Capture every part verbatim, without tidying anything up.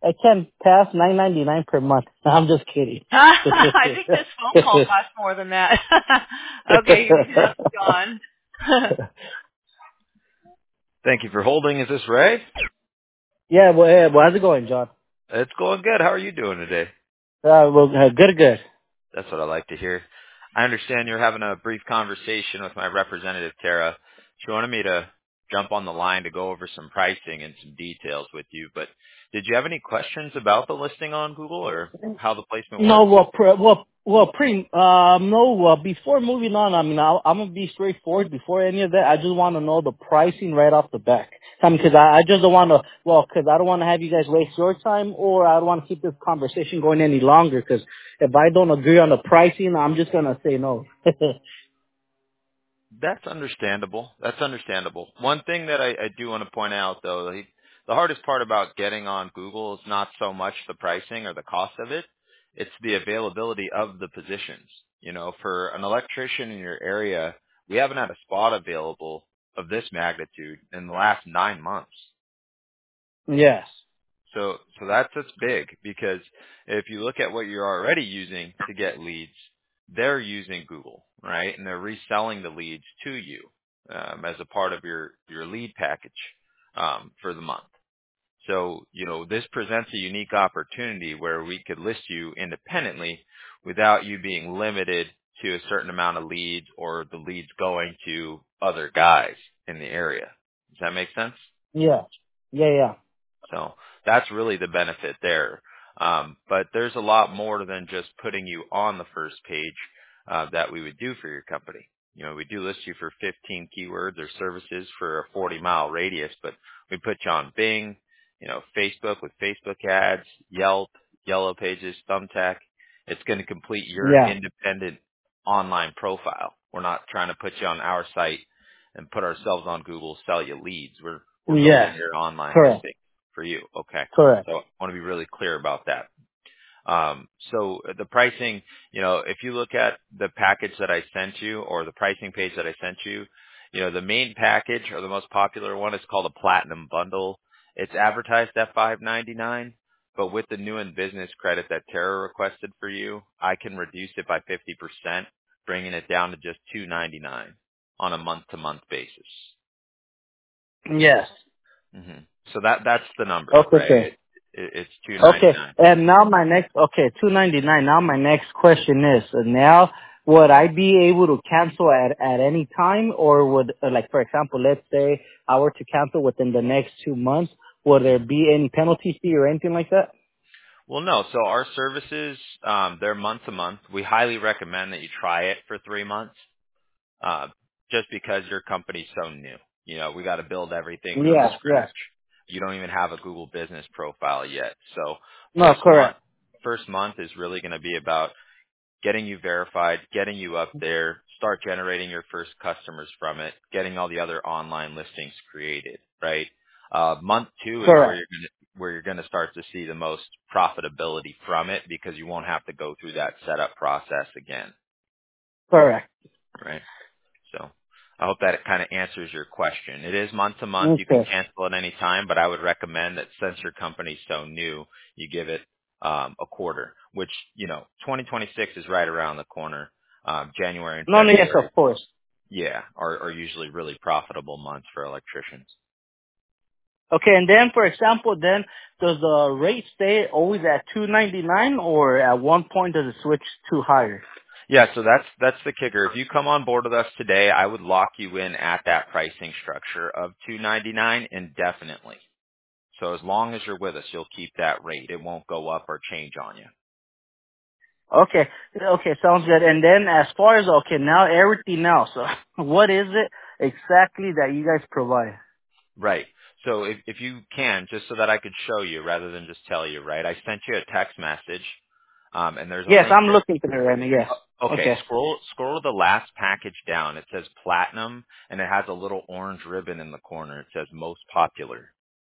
I can't pass nine ninety nine per month. I'm just kidding. I think this phone call costs more than that. Okay, you reached out to John. Thank you for holding. Is this Ray? yeah, well, yeah, well, how's it going, John? It's going good. How are you doing today? Uh, well, uh, good, good. That's what I like to hear. I understand you're having a brief conversation with my representative, Tara. She wanted me to jump on the line to go over some pricing and some details with you, but did you have any questions about the listing on Google or how the placement No, works? well, pre, well, well, pre, um, no, uh, before moving on, I mean, I'll, I'm gonna be straightforward. Before any of that, I just want to know the pricing right off the back. I mean, because I, I just don't want to, well, because I don't want to have you guys waste your time, or I don't want to keep this conversation going any longer. Because if I don't agree on the pricing, I'm just gonna say no. That's understandable. That's understandable. One thing that I, I do want to point out, though, the, the hardest part about getting on Google is not so much the pricing or the cost of it. It's the availability of the positions. You know, for an electrician in your area, we haven't had a spot available of this magnitude in the last nine months. yes. So, so that's that's big because if you look at what you're already using to get leads, they're using Google, right? And they're reselling the leads to you um, as a part of your your lead package um, for the month. So, you know, this presents a unique opportunity where we could list you independently without you being limited to a certain amount of leads or the leads going to other guys in the area. Does that make sense? Yeah. Yeah. Yeah. So that's really the benefit there. Um, but there's a lot more than just putting you on the first page uh, that we would do for your company. You know, we do list you for fifteen keywords or services for a forty mile radius, but we put you on Bing, you know, Facebook with Facebook ads, Yelp, Yellow Pages, Thumbtack. It's going to complete your Yeah. independent online profile. We're not trying to put you on our site and put ourselves on Google, sell you leads. We're we're building Yes. your online Correct. listing for you. Okay. Correct. So I want to be really clear about that. Um, so the pricing, you know, if you look at the package that I sent you or the pricing page that I sent you, you know, the main package or the most popular one is called a Platinum Bundle. It's advertised at five ninety-nine, but with the new and business credit that Tara requested for you, I can reduce it by fifty percent, bringing it down to just two ninety-nine on a month-to-month basis. Yes. hmm So that that's the number, right? Okay. It, it, it's two ninety Okay, nine. and now my next, okay, two ninety nine. Now my next question is, uh, now would I be able to cancel at at any time, or would, uh, like for example, let's say I were to cancel within the next two months, would there be any penalty fee or anything like that? Well, no. So our services, um, they're month to month. We highly recommend that you try it for three months, uh, just because your company's so new. You know, we got to build everything from Yeah, yeah. scratch. You don't even have a Google business profile yet. So No, first month, correct, first month is really going to be about getting you verified, getting you up there, start generating your first customers from it, getting all the other online listings created, right? Uh, month two is where correct, you're going to where you're going to start to see the most profitability from it because you won't have to go through that setup process again, correct. right? So I hope that it kind of answers your question. It is month to month. You can Okay. cancel at any time, but I would recommend that since your company's so new, you give it um, a quarter, which, you know, twenty twenty-six is right around the corner. Um, January and No, no, yes, February, of course. yeah, are, are usually really profitable months for electricians. Okay, and then for example, then does the rate stay always at two ninety nine, or at one point does it switch to higher? Yeah, so that's that's the kicker. If you come on board with us today, I would lock you in at that pricing structure of two ninety-nine indefinitely. So as long as you're with us, you'll keep that rate. It won't go up or change on you. Okay, okay, sounds good. And then as far as, okay, now everything else, what is it exactly that you guys provide? Right. So if if you can, just so that I could show you rather than just tell you, right? I sent you a text message, um, and there's a Yes, link I'm there. looking for it right now, yes. Uh, Okay, Okay. scroll scroll the last package down. It says platinum, and it has a little orange ribbon in the corner. It says most popular.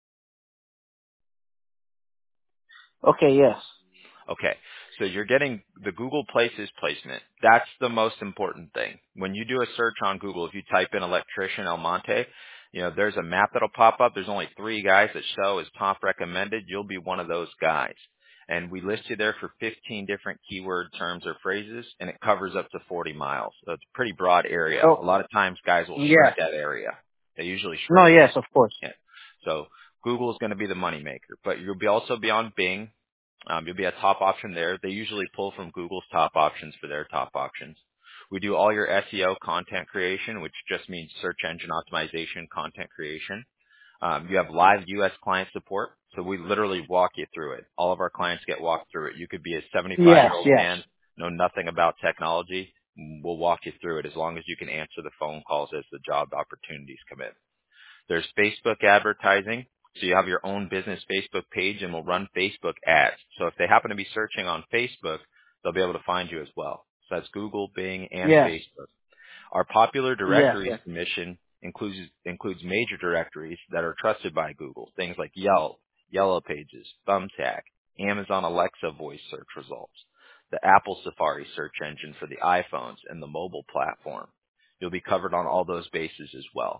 Okay, yes. Okay, so you're getting the Google Places placement. That's the most important thing. When you do a search on Google, if you type in electrician El Monte, You know, there's a map that'll pop up. There's only three guys that show as top recommended. You'll be one of those guys. And we list you there for fifteen different keyword terms or phrases, and it covers up to forty miles. So it's a pretty broad area. Oh, A lot of times guys will yeah. shrink that area. They usually shrink No, it. yes, of course. Yeah. So Google is going to be the moneymaker, but you'll be also be on Bing. Um, you'll be a top option there. They usually pull from Google's top options for their top options. We do all your S E O content creation, which just means search engine optimization content creation. Um, you have live U S client support, so we literally walk you through it. All of our clients get walked through it. You could be a Yes, seventy-five-year-old yes. man, know nothing about technology. We'll walk you through it as long as you can answer the phone calls as the job opportunities come in. There's Facebook advertising. So you have your own business Facebook page, and we'll run Facebook ads. So if they happen to be searching on Facebook, they'll be able to find you as well. So that's Google, Bing, and Yes, Facebook. Our popular yes, directories yes. submission includes includes major directories that are trusted by Google, things like Yelp, Yellow Pages, Thumbtack, Amazon Alexa voice search results, the Apple Safari search engine for the iPhones, and the mobile platform. You'll be covered on all those bases as well.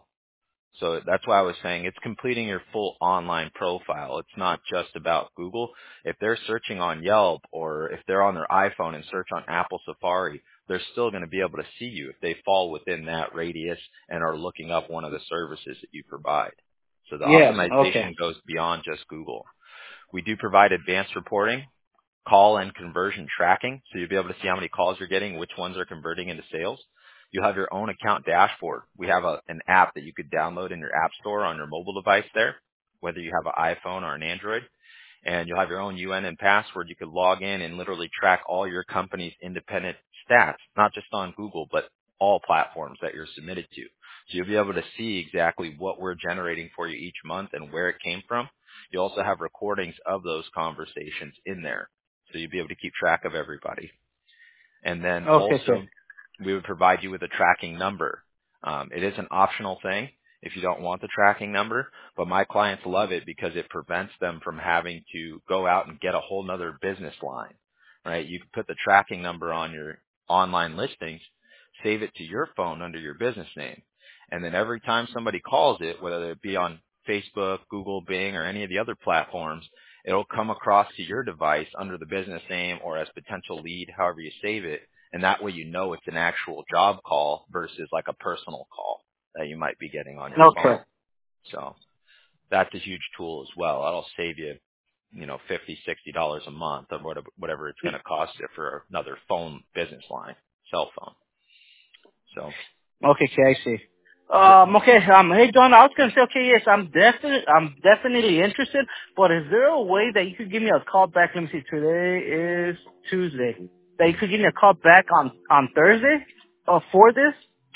So that's why I was saying it's completing your full online profile. It's not just about Google. If they're searching on Yelp or if they're on their iPhone and search on Apple Safari, they're still going to be able to see you if they fall within that radius and are looking up one of the services that you provide. So the Yes, okay. optimization goes beyond just Google. We do provide advanced reporting, call and conversion tracking, so you'll be able to see how many calls you're getting, which ones are converting into sales. You'll have your own account dashboard. We have a, an app that you could download in your app store on your mobile device there, whether you have an iPhone or an Android. And you'll have your own U N and password. You could log in and literally track all your company's independent stats, not just on Google, but all platforms that you're submitted to. So you'll be able to see exactly what we're generating for you each month and where it came from. You also have recordings of those conversations in there. So you'll be able to keep track of everybody. And then Okay, also, sir. we would provide you with a tracking number. Um, it is an optional thing if you don't want the tracking number, but my clients love it because it prevents them from having to go out and get a whole nother business line, right? You can put the tracking number on your online listings, save it to your phone under your business name, and then every time somebody calls it, whether it be on Facebook, Google, Bing, or any of the other platforms, it'll come across to your device under the business name or as potential lead, however you save it. And that way you know it's an actual job call versus like a personal call that you might be getting on your phone. Okay. So that's a huge tool as well. That'll save you, you know, fifty, sixty dollars a month or whatever, whatever it's going to cost you for another phone business line, cell phone. So Okay, okay, I see. Um, okay, um, hey John, I was gonna say, okay, yes, I'm definitely, I'm definitely interested, but is there a way that you could give me a call back? Let me see, today is Tuesday. That you could give me a call back on, on Thursday, uh, for this?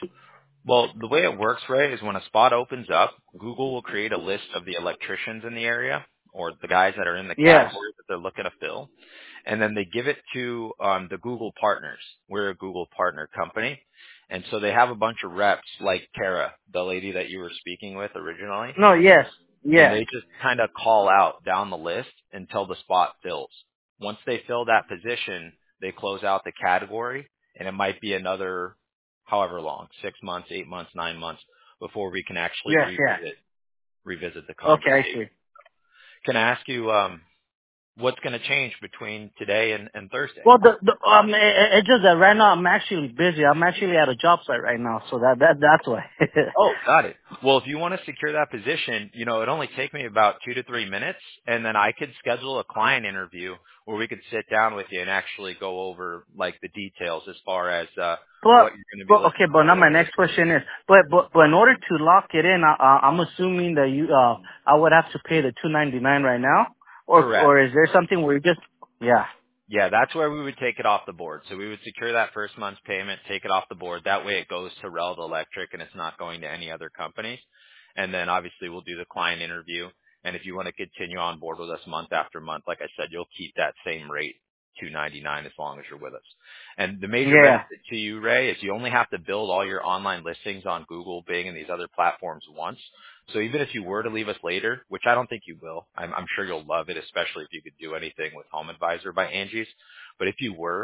Well, the way it works, Ray, is when a spot opens up, Google will create a list of the electricians in the area or the guys that are in the Yes. category that they're looking to fill. And then they give it to um, the Google partners. We're a Google partner company. And so they have a bunch of reps like Tara, the lady that you were speaking with originally. No, yes. And Yes. they just kind of call out down the list until the spot fills. Once they fill that position, they close out the category, and it might be another however long, six months, eight months, nine months, before we can actually Yes, yeah. revisit revisit the Okay, I conversation. see. Can I ask you um, what's going to change between today and, and Thursday? Well, the, the um, it, it- it's just that right now I'm actually busy. I'm actually at a job site right now, so that that that's why. Oh, got it. Well, if you want to secure that position, you know, it'd only take me about two to three minutes, and then I could schedule a client interview where we could sit down with you and actually go over like the details as far as uh, what but you're going to be but looking okay, but now for. my next question is, but but but in order to lock it in, I, I, I'm assuming that you uh I would have to pay the two ninety nine right now, or Correct. or is there something where you just yeah Yeah, that's where we would take it off the board. So we would secure that first month's payment, take it off the board. That way it goes to Reld Electric and it's not going to any other companies. And then obviously we'll do the client interview. And if you want to continue on board with us month after month, like I said, you'll keep that same rate, two ninety-nine, as long as you're with us. And the major yeah benefit to you, Ray, is you only have to build all your online listings on Google, Bing, and these other platforms once. So even if you were to leave us later, which I don't think you will, I'm, I'm sure you'll love it, especially if you could do anything with Home Advisor by Angie's. But if you were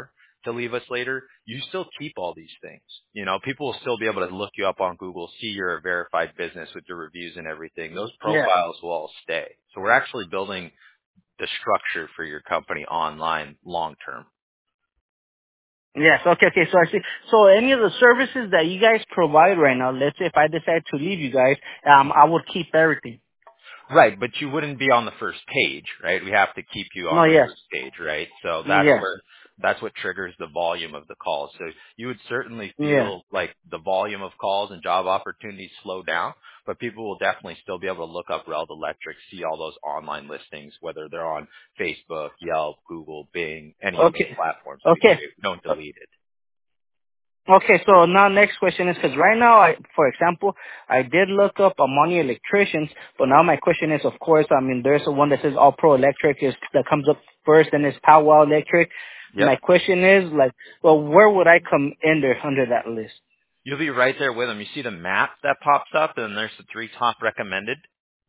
to leave us later, you still keep all these things. You know, people will still be able to look you up on Google, see you're a verified business with your reviews and everything. Those profiles yeah. will all stay. So we're actually building the structure for your company online long term. Yes. Okay. Okay. So I see. So any of the services that you guys provide right now, let's say if I decide to leave you guys, um, I would keep everything. Right, but you wouldn't be on the first page, right? We have to keep you on no, the yes. first page, right? So that's yes. where that's what triggers the volume of the calls. So you would certainly feel Yeah. like the volume of calls and job opportunities slow down, but people will definitely still be able to look up Reld Electric, see all those online listings, whether they're on Facebook, Yelp, Google, Bing, any of those Okay. platforms. Okay. We don't delete it. Okay, so now next question is, because right now, I, for example, I did look up Amani Electricians, but now my question is, of course, I mean, there's a one that says All Pro Electric is that comes up first, and it's Powwow Electric. Yep. My question is, like, well, where would I come in there under that list? You'll be right there with them. You see the map that pops up, and there's the three top recommended.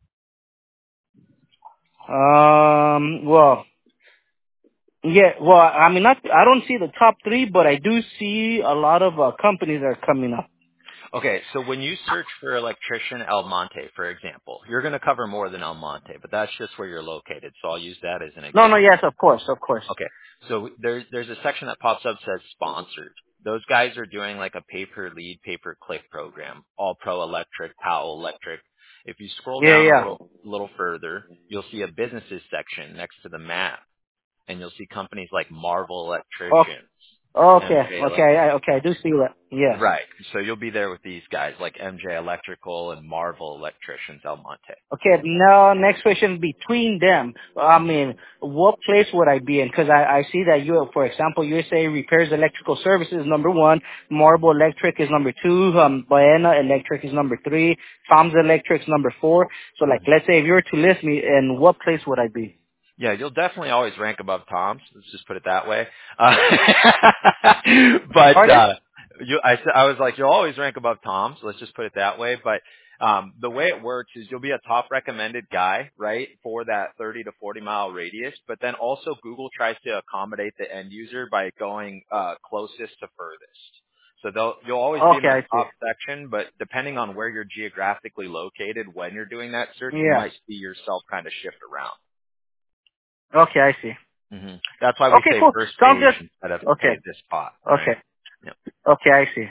Um, well, yeah, well, I mean, not, I don't see the top three, but I do see a lot of uh, companies that are coming up. Okay, so when you search for electrician El Monte, for example, you're going to cover more than El Monte, but that's just where you're located. So I'll use that as an example. No, no, yes, of course, of course. Okay, so there's there's a section that pops up that says sponsored. Those guys are doing like a pay-per-lead, pay-per-click program. All Pro Electric, Powell Electric. If you scroll Yeah, down yeah. a little, little further, you'll see a businesses section next to the map, and you'll see companies like Marvel Electricians. Okay, M J okay, I, okay, I do see that. Yeah. Right. So you'll be there with these guys like M J Electrical and Marvel Electricians, El Monte. Okay, now next question between them. I mean, what place would I be in? Because I, I see that you, for example, you say repairs electrical services number one, Marble Electric is number two, um, Baena Electric is number three, Tom's Electric is number four. So like, let's say if you were to list me, in what place would I be? Yeah, you'll definitely always rank above Tom's. Let's just put it that way. Uh, but uh, you, I, I was like, you'll always rank above Tom's. Let's just put it that way. But um, the way it works is you'll be a top recommended guy, right, for that thirty to forty mile radius. But then also Google tries to accommodate the end user by going uh, closest to furthest. So they'll, you'll always be in Okay, I that see. top section, but depending on where you're geographically located when you're doing that search, you Yeah. might see yourself kind of shift around. Okay, I see. Mm-hmm. That's why we Okay, say cool. first Sounds page good. instead of Okay. hey, this spot. Right? Okay. Yep. Okay, I see.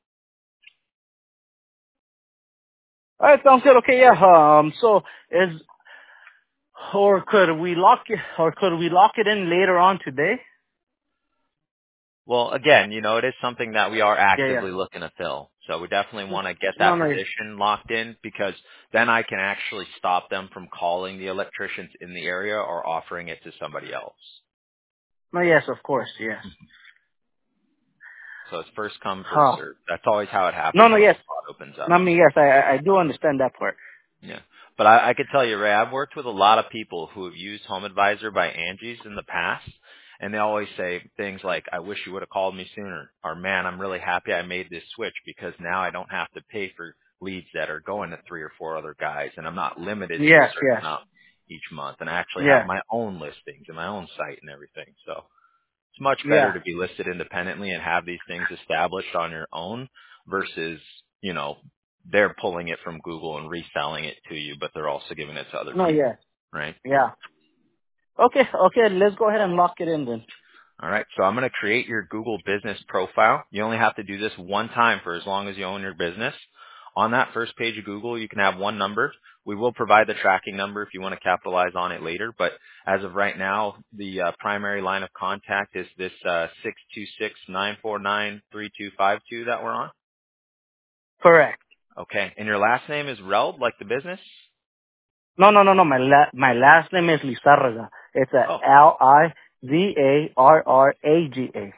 All right, sounds good. Okay, yeah. Um, so is or could we lock it, or could we lock it in later on today? Well, again, you know, it is something that we are Yeah, yeah. actively looking to fill. So we definitely want to get No, that no. position locked in because then I can actually stop them from calling the electricians in the area or offering it to somebody else. No, yes, of course, yes. So it's first come, first Huh. served. That's always how it No, happens no, when a yes. spot opens up. No, I mean, yes, I, I I do understand that part. Yeah. But I, I could tell you, Ray, I've worked with a lot of people who have used Home Advisor by Angie's in the past, and they always say things like, I wish you would have called me sooner, or man, I'm really happy I made this switch because now I don't have to pay for leads that are going to three or four other guys, and I'm not limited to a Yes, certain yes. amount each month, and I actually have Yeah, my own listings and my own site and everything. So it's much better yeah. to be listed independently and have these things established on your own versus, you know, they're pulling it from Google and reselling it to you, but they're also giving it to other No, people, yes. right? Yeah. Okay, okay, let's go ahead and lock it in then. All right. So I'm going to create your Google business profile. You only have to do this one time for as long as you own your business. On that first page of Google, you can have one number. We will provide the tracking number if you want to capitalize on it later. But as of right now, the uh, primary line of contact is this uh, six two six, nine four nine, three two five two that we're on. Correct. Okay. And your last name is Reld, like the business? No, no, no, no. My la- my last name is Lizarraga. It's a Oh, L I Z A R R A G A.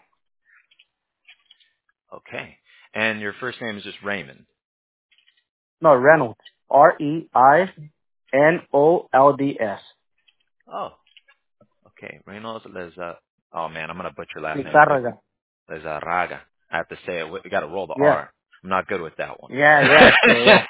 okay. And your first name is just Raymond. No, Reynolds. R E I N O L D S. Oh, okay. Reynolds Leza. Oh man, I'm gonna butcher last name too. Lizarraga. Lezaraga. I have to say it. We got to roll the Yeah. R. I'm not good with that one. Yeah, yeah, sure, yeah.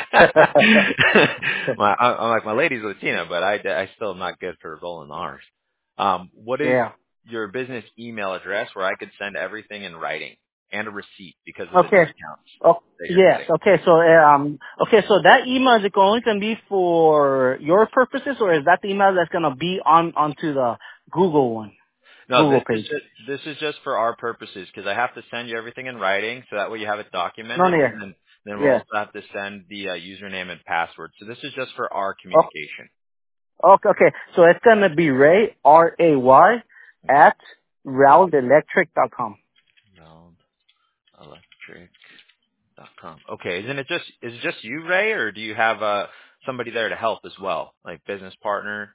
my, I- I'm like my lady's Latina, but I, I still am not good for rolling the R's. Um, what is Yeah. your business email address where I could send everything in writing and a receipt because of the Okay. discounts Oh, that you're yes. getting. Okay. So, um, okay. So that email is it only going to be for your purposes, or is that the email that's going to be on onto the Google one, No, Google this is page? just, this is just for our purposes because I have to send you everything in writing so that way you have it No, documented, no, and yeah. then then we'll Yeah. also have to send the uh, username and password. So this is just for our Oh, communication. okay. Okay. So it's going to be Ray R A Y at round electric dot com. Round Electric dot com. Okay, isn't it just is it just you, Ray, or do you have uh somebody there to help as well, like business partner?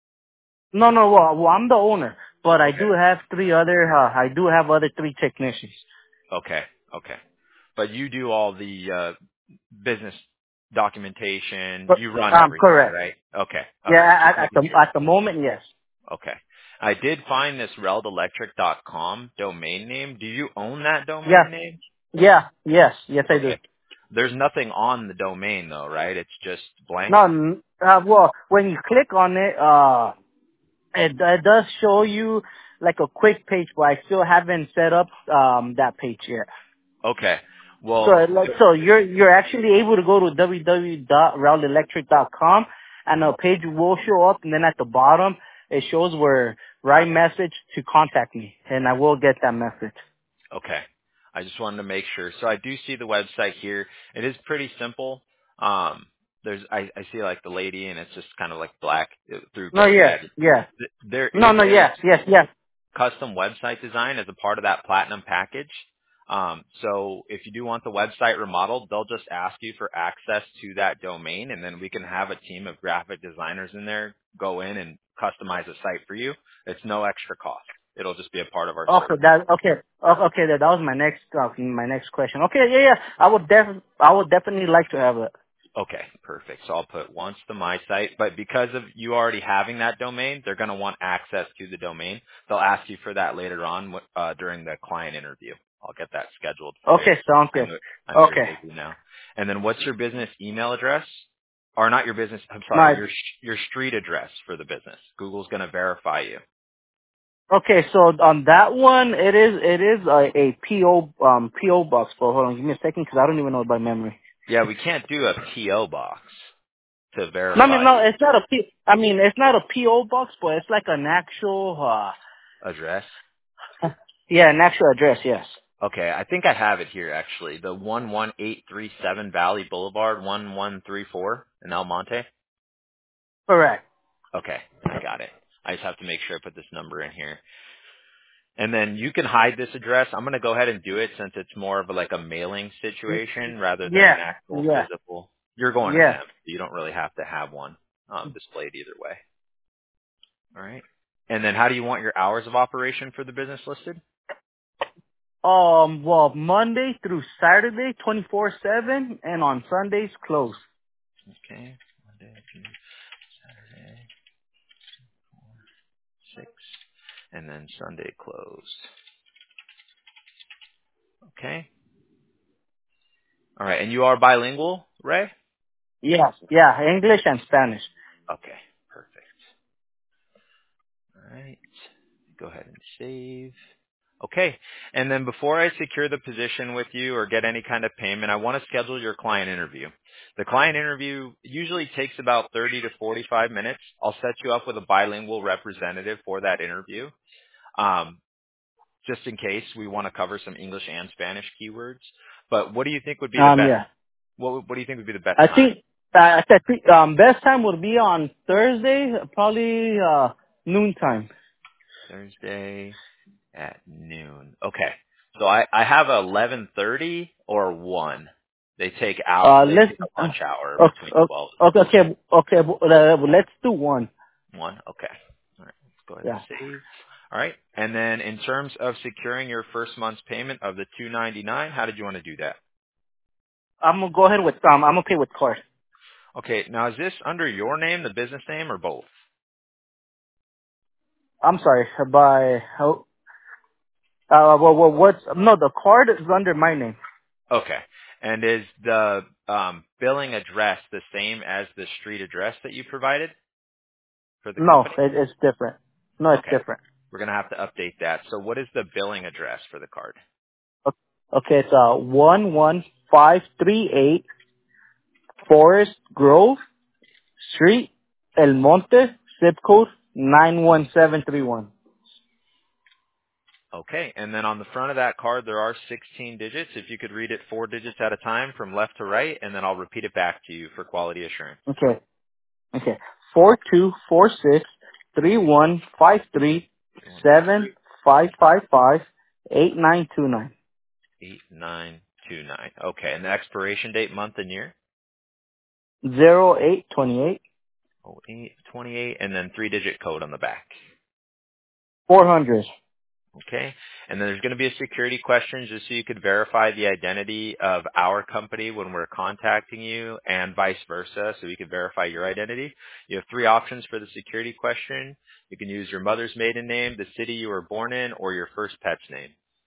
No, no. Well, well, I'm the owner, but I Okay. do have three other. Uh, I do have other three technicians. Okay. Okay. But you do all the uh business documentation. But, You run um, everything, correct. right? Okay. Yeah. Okay. At, Just at making the sure. at the moment, yes. Okay. I did find this reld electric dot com domain name. Do you own that Yes. domain name? Yeah. Yes. Yes, I do. Okay. There's nothing on the domain though, right? It's just blank? No. n- Uh, well, when you click on it, uh, it, it does show you like a quick page, but I still haven't set up um that page yet. Okay. So, Well, it like, so you're you're actually able to go to w w w dot round electric dot com, and a page will show up, and then at the bottom it shows where write message to contact me, and I will get that message. okay. I just wanted to make sure. So I do see the website here. It is pretty simple. Um, there's I, I see like the lady, and it's just kind of like black uh, through No, yes, red. yes. Th- There No, is no, a yes, yes, yes. custom website design as a part of that platinum package. Um, so if you do want the website remodeled, they'll just ask you for access to that domain, and then we can have a team of graphic designers in there go in and customize a site for you. It's no extra cost. It'll just be a part of our Okay, service. that okay. Oh, okay, that, that was my next uh, my next question. Okay, yeah, yeah. I would def I would definitely like to have it. Okay, perfect. So I'll put once the my site, but because of you already having that domain, they're going to want access to the domain. They'll ask you for that later on uh, during the client interview. I'll get that scheduled for you. Okay, sounds I good. know I know you're Okay. busy now. And then what's your business email address? Or not your business, I'm sorry, My your sh- your street address for the business. Google's going to verify you. okay, so on that one, it is it is a, a P O um P O box. But hold on, give me a second because I don't even know it by memory. Yeah, we can't do a P O box to No, I mean verify no, you. it's not a P. I mean it's not a P O box, but it's like an actual Address? uh yeah, an actual address. Yes. Okay, I think I have it here actually. The one one eight three seven Valley Boulevard, one one three four in El Monte. Correct. Okay, I got it. I just have to make sure I put this number in here. And then you can hide this address. I'm going to go ahead and do it since it's more of a, like a mailing situation rather than Yeah. an actual Yeah. physical. You're going to Yes. them, so you don't really have to have one um, displayed either way. All right. And then how do you want your hours of operation for the business listed? Um. Well, Monday through Saturday, twenty four seven, and on Sundays closed. Okay. Monday through Saturday, six, and then Sunday closed. Okay. All right. And you are bilingual, Ray? Yes. Yeah. English and Spanish. Okay. Perfect. All right. Go ahead and save. Okay. And then before I secure the position with you or get any kind of payment, I want to schedule your client interview. The client interview usually takes about thirty to forty-five minutes. I'll set you up with a bilingual representative for that interview. Um, just in case we want to cover some English and Spanish keywords. But what do you think would be the Um. best? Yeah. What, what do you think would be the best I time? think uh, I think um best time would be on Thursday, probably uh noon time. Thursday at noon. Okay. So I, I have eleven thirty or one. They take out, Uh, they let's take a uh, lunch hour between okay twelve okay okay okay. Uh, let's do one. and one. Okay. All right. Let's go ahead and Yeah. save. All right. And then in terms of securing your first month's payment of the two ninety-nine, how did you want to do that? I'm gonna go ahead with um. I'm gonna pay with card. Okay. Now is this under your name, the business name, or both? I'm sorry. By oh, uh, well, well, what's no? The card is under my name. Okay. And is the um, billing address the same as the street address that you provided for the No, company? it, it's different. No, it's Okay. different. We're going to have to update that. So what is the billing address for the card? Okay, it's uh one one five three eight Forest Grove Street, El Monte, zip code nine one seven three one. Okay, and then on the front of that card, there are sixteen digits. If you could read it four digits at a time from left to right, and then I'll repeat it back to you for quality assurance. Okay, okay. Four two four six three one five three seven five five five eight nine two nine. eight nine two nine. Okay, and the expiration date, month, and year? Zero eight twenty eight. oh eight twenty-eight, and then three-digit code on the back. Four hundred. Okay, and then there's going to be a security question just so you could verify the identity of our company when we're contacting you and vice versa, so we could verify your identity. You have three options for the security question. You can use your mother's maiden name, the city you were born in, or your first pet's name.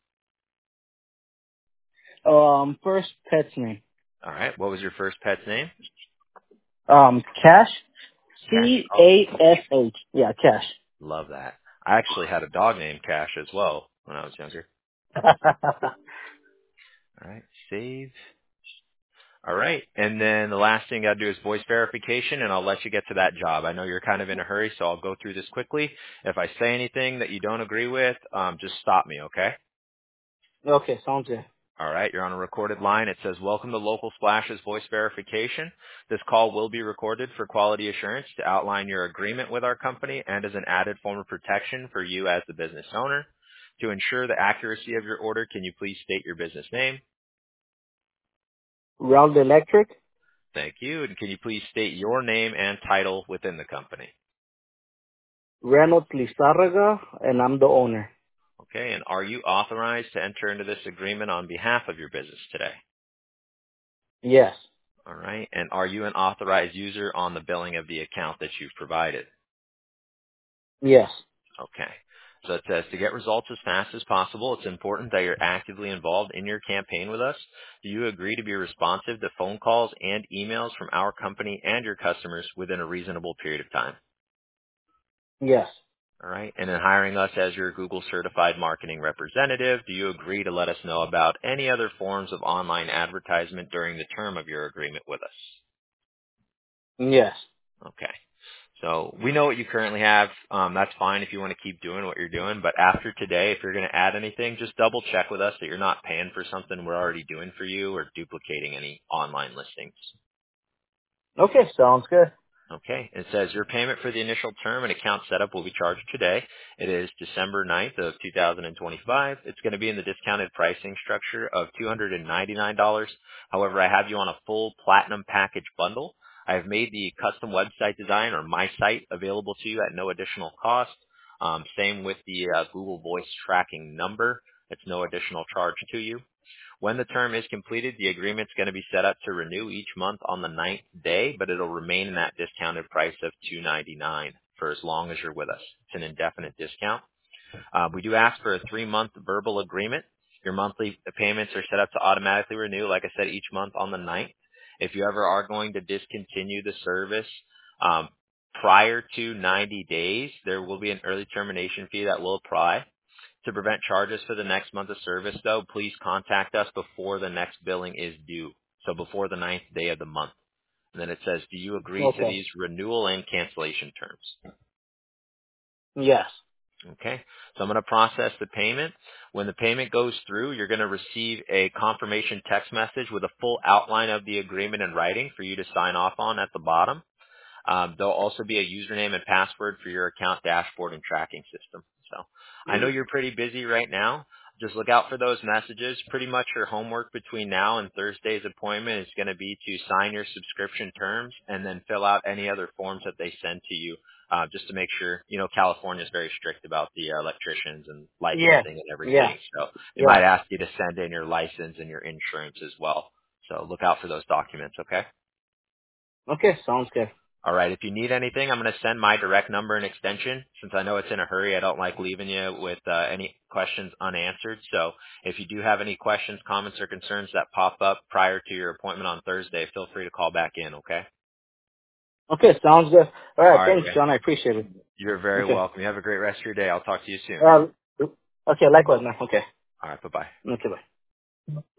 Um, first pet's name. All right, what was your first pet's name? Um, Cash. Cash. C Oh, A S H. Yeah, Cash. love that. I actually had a dog named Cash as well when I was younger. All right, save. All right, and then the last thing I gotta do is voice verification, and I'll let you get to that job. I know you're kind of in a hurry, so I'll go through this quickly. If I say anything that you don't agree with, um, just stop me, okay? Okay, sounds good. All right, you're on a recorded line. It says, welcome to Local Splash's voice verification. This call will be recorded for quality assurance to outline your agreement with our company and as an added form of protection for you as the business owner. To ensure the accuracy of your order, can you please state your business name? Round Electric. Thank you. And can you please state your name and title within the company? Reynolds Lizarraga, and I'm the owner. Okay, and are you authorized to enter into this agreement on behalf of your business today? Yes. All right, and are you an authorized user on the billing of the account that you've provided? Yes. Okay, so it says to get results as fast as possible, it's important that you're actively involved in your campaign with us. Do you agree to be responsive to phone calls and emails from our company and your customers within a reasonable period of time? Yes. All right. And then hiring us as your Google certified marketing representative, do you agree to let us know about any other forms of online advertisement during the term of your agreement with us? Yes. Okay. So we know what you currently have. Um, that's fine if you want to keep doing what you're doing. But after today, if you're going to add anything, just double check with us that you're not paying for something we're already doing for you or duplicating any online listings. Okay, sounds good. Okay. It says your payment for the initial term and account setup will be charged today. It is December ninth of two thousand twenty-five. It's going to be in the discounted pricing structure of two hundred ninety-nine dollars. However, I have you on a full platinum package bundle. I have made the custom website design or my site available to you at no additional cost. Um, same with the uh, Google Voice tracking number. It's no additional charge to you. When the term is completed, the agreement's going to be set up to renew each month on the ninth day, but it'll remain in that discounted price of two hundred ninety-nine dollars for as long as you're with us. It's an indefinite discount. Uh, we do ask for a three-month verbal agreement. Your monthly payments are set up to automatically renew, like I said, each month on the ninth. If you ever are going to discontinue the service um, prior to ninety days, there will be an early termination fee that will apply. To prevent charges for the next month of service, though, please contact us before the next billing is due, so before the ninth day of the month. And then it says, do you agree to Okay. these renewal and cancellation terms? Yes. Okay, so I'm going to process the payment. When the payment goes through, you're going to receive a confirmation text message with a full outline of the agreement in writing for you to sign off on at the bottom. Um, there'll also be a username and password for your account dashboard and tracking system. So I know you're pretty busy right now. Just look out for those messages. Pretty much your homework between now and Thursday's appointment is going to be to sign your subscription terms and then fill out any other forms that they send to you, uh, just to make sure, you know, California is very strict about the uh, electricians and Yes. licensing and Yes. everything. So they Yeah. might ask you to send in your license and your insurance as well. So look out for those documents, okay? Okay, sounds good. All right. If you need anything, I'm going to send my direct number and extension. Since I know it's in a hurry, I don't like leaving you with uh, any questions unanswered. So if you do have any questions, comments, or concerns that pop up prior to your appointment on Thursday, feel free to call back in, okay? Okay, sounds good. All right, All right, thanks, Ray. John. I appreciate it. You're very Okay. welcome. You have a great rest of your day. I'll talk to you soon. Uh, okay, likewise, man. Okay. All right. Bye bye. Okay, bye.